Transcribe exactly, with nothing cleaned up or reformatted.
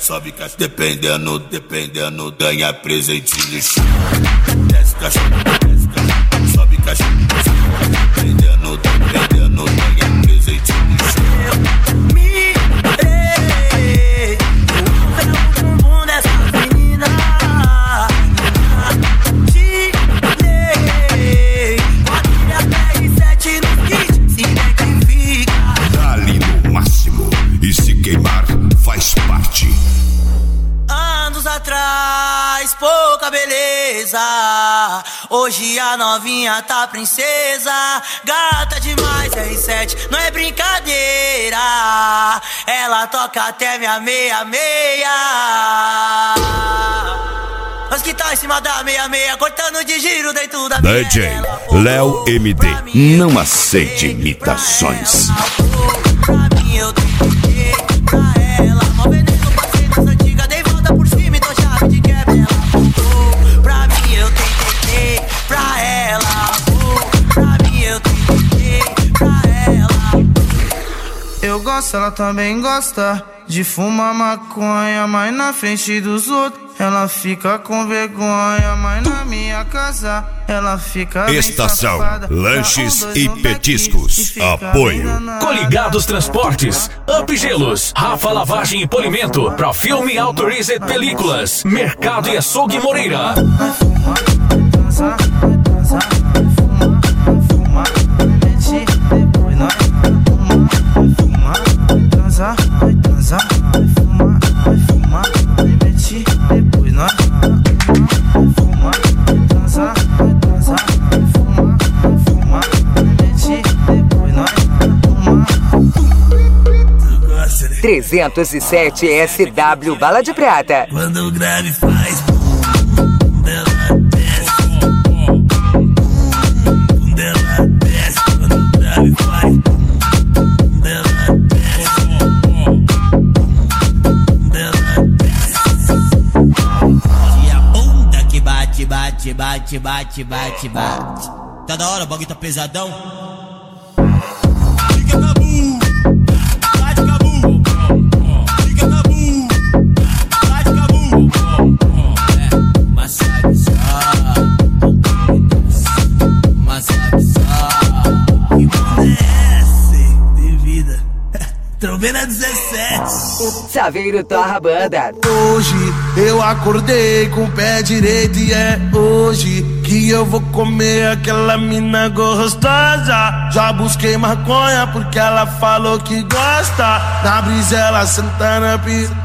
sobe cachorro. Dependendo, dependendo, ganha presente no chão. Desce cachorro, desce cachorro, sobe cachorro. Dependendo, dependendo, ganha presente no chão. Me dei, eu pego o bumbum dessa menina. Te dei, quadrilha B R sete no kit, se identifica. Dá-lhe no máximo, e se queimar, faz parte. Anos atrás, pouca beleza. Hoje a novinha tá princesa. Gata demais, R sete, não é brincadeira. Ela toca até minha meia-meia. Nós que tá em cima da meia-meia, cortando de giro dentro da D J Léo M D, não aceite imitações. Pra mim eu tentei, pra ela, mó veneno, passei das antigas, dei volta por cima e tô chave de quebra. Ela voltou, pra mim eu tentei, pra ela, oh, pra mim eu tentei, pra ela. Eu gosto, ela também gosta de fumar maconha, mas na frente dos outros ela fica com vergonha, mas na minha casa ela fica bem Estação safada. Lanches Dá um, dois, e um Petiscos. daqui e fica Apoio bem danada. Coligados Transportes, Up Gelos, Rafa Lavagem e Polimento, Pro Filme Autorized Películas, Mercado e Açougue Moreira. Vai fumar, vai dançar, vai dançar, vai fumar, vai fumar, vai mete, depois nós vai fumar, vai transar, vai transar, vai fumar, vai fumar, vai mete, depois nós vai fumar, vai transar, vai transar, vai fumar, vai fumar, vai mete, depois nós vai fumar. trezentos e sete S W Bala de Prata. Quando o grave faz bum, ela desce. Bum, ela desce. Quando o grave faz bum, ela desce. Bum, ela desce. E a bunda que bate, bate, bate, bate, bate, bate. Tá da hora, o bagulho tá pesadão. Fica cabu, bate cabu. Fica cabu, bate cabu. É, mas sabe só, mas sabe só. Que bunda é essa de vida? Trombena dezessete. Saveiro Torra Banda. Hoje eu acordei com o pé direito e é hoje que eu vou comer aquela mina gostosa. Já busquei maconha porque ela falou que gosta. Na brisa ela sentando a pista.